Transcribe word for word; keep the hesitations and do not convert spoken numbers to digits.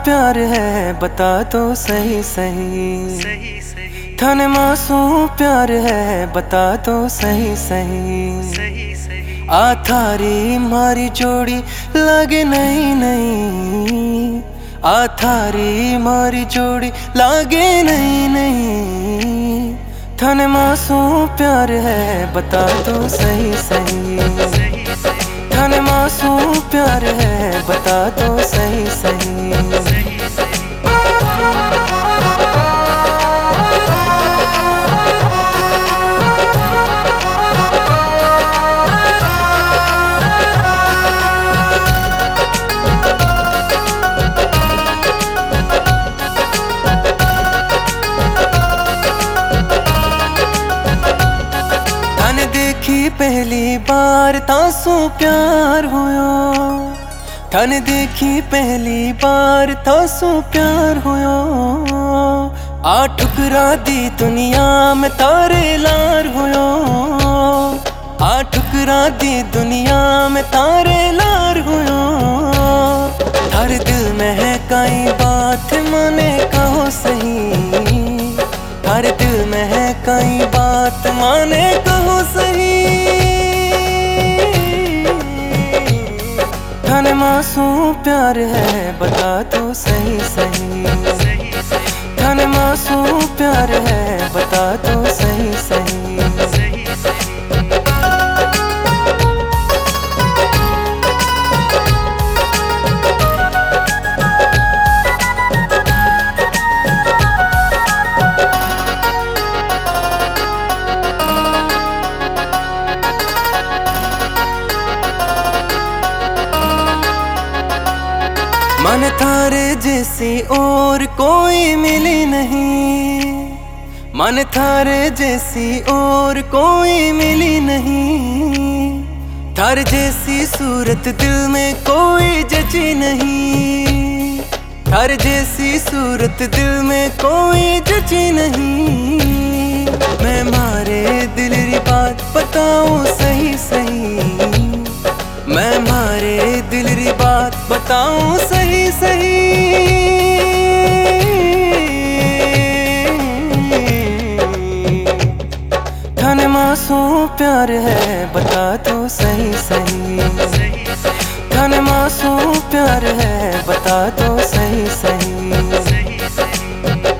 प्यार है बता दो सही सही। थाने मासूम प्यार है बता दो सही सही। आ थारी मारी जोड़ी लागे नहीं नहीं। आ थारी मारी जोड़ी लागे नहीं नहीं। थाने मासूम प्यार है बता दो सही सही। थाने मासूम प्यार है बता दो सही सही। देखी पहली बार तासू प्यार होयो। थाने देखी पहली बार तासू प्यार होयो। आ ठुकरा दी दुनिया में तारे लार होयो। आ ठुकरा दी दुनिया में तारे लार होयो। हर दिल में है कई बात माने कहो सही। हर दिल में है कई बात माने कहो सही। थाने मासूम प्यार है बता दो सही सही। थाने मासूम प्यार है बता दो सही सही। मन थारे जैसी और कोई मिली नहीं। मन थारे जैसी और कोई मिली नहीं। थार जैसी सूरत दिल में कोई जची नहीं। थार जैसी सूरत दिल में कोई जची नहीं। मैं मारे दिल री बात बताऊं सही सही। मैं मारे दिल री बात बताऊं सही सही। थाने मासूम प्यार है बता दो सही सही। थाने मासूम प्यार है बता दो सही सही।